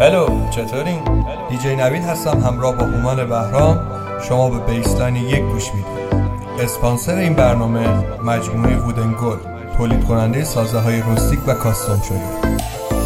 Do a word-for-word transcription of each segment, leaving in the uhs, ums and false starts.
هلو، چطورین؟ دیجی نوید هستم همراه با هومان بهرام. شما به بیسلاین یک گوش میدید. اسپانسر این برنامه مجموعه وودن گل، تولید کننده سازه های روستیک و کاستوم شده.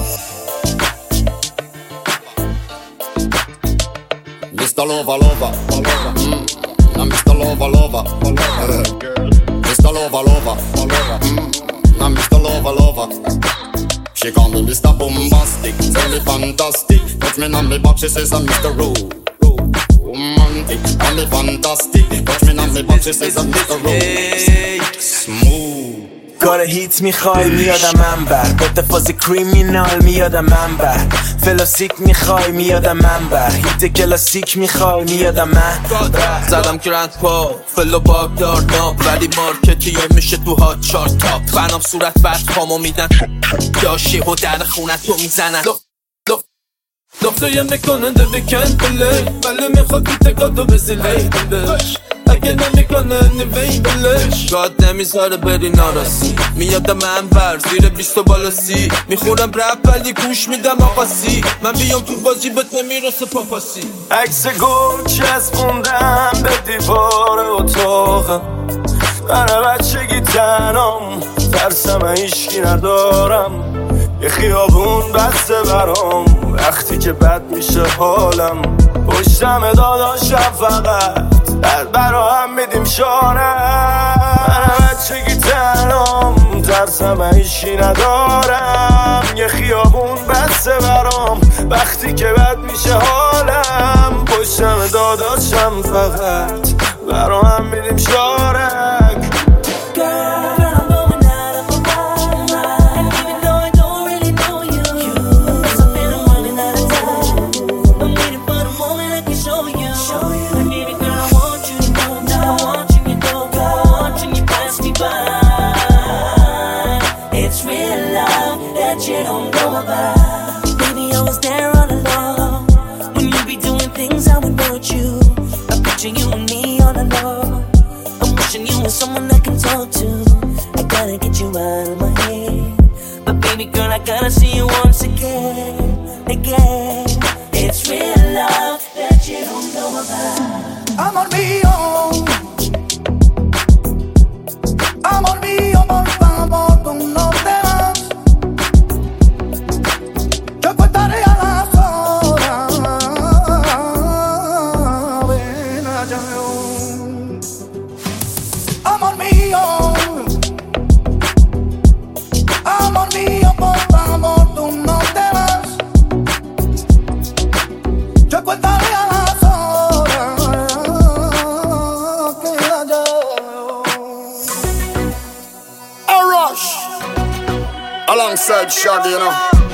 Mister Lover Lover, mm. Now Mister Lover Lover, Mister Lover Lover, mm. Now Mister Lover Lover. She call me Mister Bombastic, tell me fantastic. Touch me on me back, she says I'm Mister Ro- Ro- Romantic. Call me fantastic, touch me on me back, she says I'm Mister Ro- Smooth. کار هیت میخوای میادم من بر بده فاز کریمینال میادم من بر فلاسیک میخوای میادم من بر هیت کلاسیک میخوای میادم من زدم گرند پا فلو باگ دار ناب ولی مارکتیه میشه تو هات چارت تاپ فنام صورت برد پامو میدن داشی و در خونت تو میزنن دفتایه میکنن ده ویکند بله بله میخواد هیت گادو بزیلی بلش اگه نمیکنه نوی بلش گاد نمیذاره بری ناراسی میاد من بر زیر بیست و بالا سی میخورم رپ ولی گوش میدم آقاسی من بیام تو بازی بهت نمیرسه پاپاسی عکس گل چسبوندم به دیوار اتاقم برای بچگی تنام ترسم هیچکی ندارم یه خیابون بسته برام وقتی که بد میشه حالم پشتم داداشم فقط بعد برا هم میدیم شانم من بچگی تنام ترسم هیچی ندارم یه خیابون بسته برام وقتی که بد میشه حالم پشتم داداشم فقط برا هم میدیم شارک you don't know about. Baby, I was there all along. When you be doing things I would want you. I picture you and me all alone. I'm wishing you were someone I can talk to. I gotta get you out of my head. But baby girl, I gotta see you once again, again. It's real love that you don't know about. Amor mío, amor mío, por favor, tú no te vas. Yo contaré a las horas, ven allá. Amor mío, amor mío, por favor, tú no te vas. Yo contaré a las horas que allá. A rush alongside Shaggy, you know.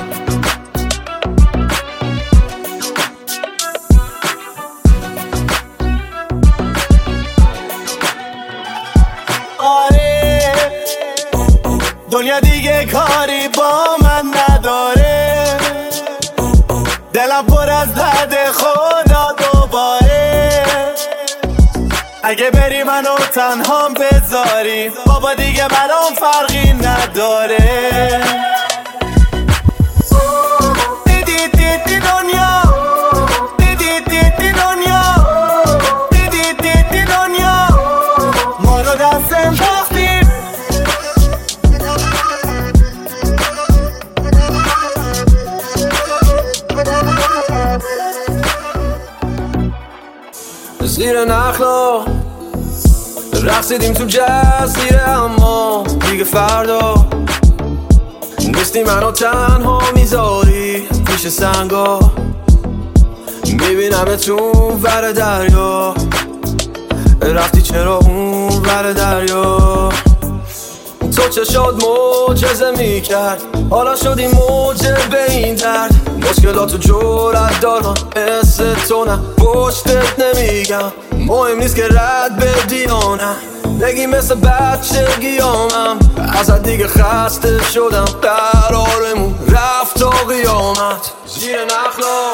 دنیا دیگه کاری با من نداره دلم پر از درد خدا دوباره اگه بری منو تنها بذاری بابا دیگه برام فرقی نداره دیدی دیدی دنیا دیدی دیدی دنیا دیدی دیدی دنیا ما رو دست انداختیم زیر نخلا رقصیدیم تو جزیره اما دیگه فردا نیستی منو تنها میذاری پیش سنگا میبینم تو ور دریا رفتی چرا اون ور دریا تو چشات معجزه میکرد حالا شدی موجه به این درد مشکلاتو جرأت دارم مثل تو نه پشتت نمیگم مهم نیست که رد بدی یا نه بگی مثل بچگیامم ازت دیگه خسته شدم قرارمون رفت تا قیامت زیر نخلا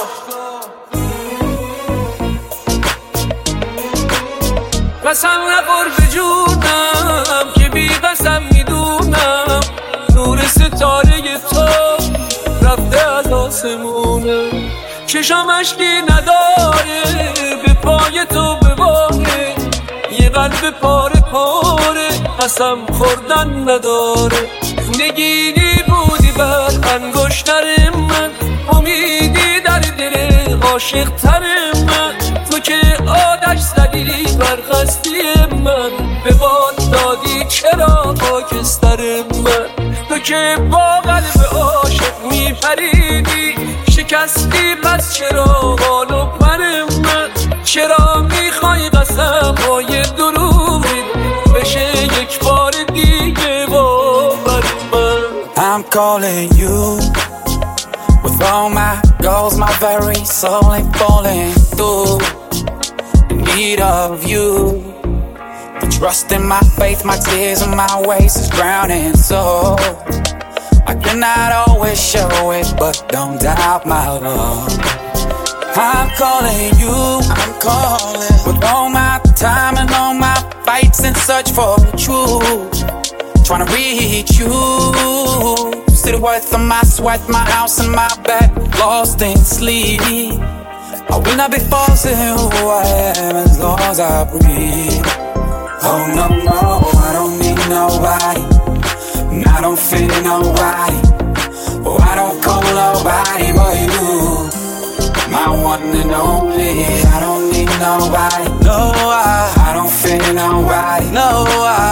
قسم نخور به جونم که بی قسم میدونم نور ستاره تو رفته از احساسمونه. چشم اشکی نداره به پای تو بباره، یه قلب پاره پاره قسم خوردن نداره. نگینی بودی بر انگشتر من، امیدی در دل عاشق تر من. تو که آتش زدی بر خستی من، به باد دادی چرا خاکستر من. تو که با قلب عاشق میپریدی شکستی، پس چرا حالو پر من؟ چرا میخوای قسم های دروغی بشه یک بار دیگه باور من؟ I'm calling you with all my goals, my very soul ain't falling through. In need of you, the trust in my faith, my tears and my ways is drowning. So I cannot always show it, but don't doubt my love. I'm calling you, I'm calling with all my time and all my fights in search for the truth. Trying to reach you, see the worth of my sweat, my house and my bed, lost in sleep. I will not be false in who I am as long as I breathe. Oh no, no, I don't need nobody, and I don't fit nobody. Oh, I don't call nobody but you, my one and only. I don't need nobody, no, I, I don't fit nobody, no, I